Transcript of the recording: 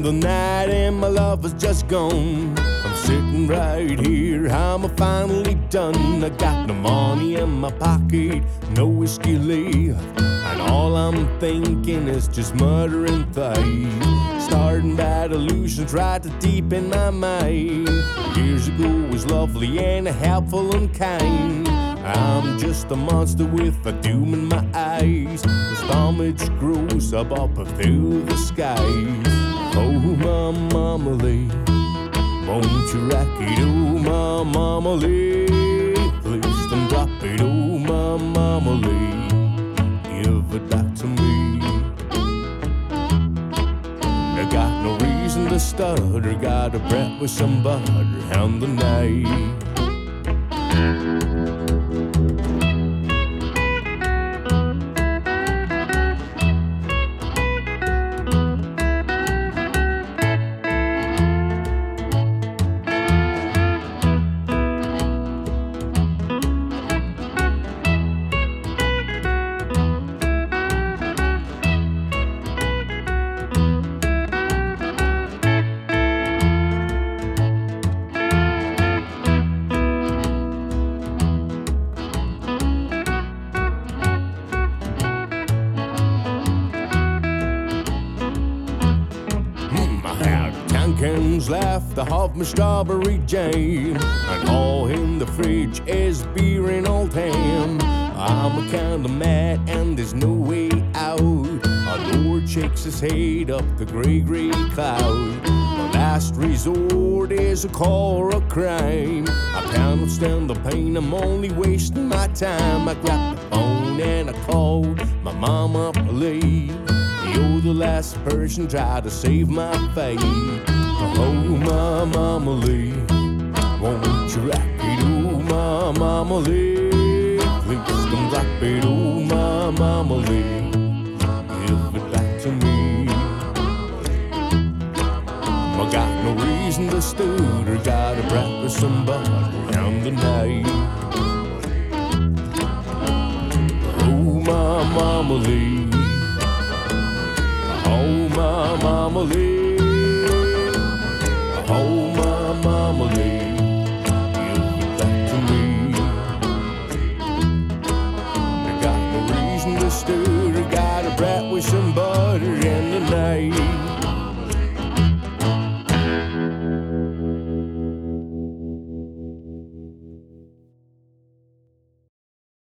the night and my love is just gone. I'm sitting right here, I'm finally done. I got no money in my pocket, no whiskey left, and all I'm thinking is just murder and fight. Starting bad illusions right deep in my mind. Years ago was lovely and helpful and kind. I'm just a monster with a doom in my eyes. The stomach grows up through the skies. Oh, my marmalade, won't you rock it? Oh, my marmalade, please don't drop it. Oh, my marmalade, give it back to me. I got no reason to stutter, got a breath with some butter and the night. Cans left, I have my strawberry jam, and all in the fridge is beer and old ham. I'm a kinda mad and there's no way out. A Lord shakes his head up the grey, grey cloud. My last resort is a call or a crime. I cannot stand the pain, I'm only wasting my time. I grabbed the phone and I called my mom up late. You're the last person try to save my fate. Oh, my marmalade, won't you rock it? Oh, my marmalade, please don't drop it. Oh, my marmalade, give it back to me. I got no reason to stutter, got a breath with some butter down the night. Oh, my marmalade, oh, my marmalade, oh,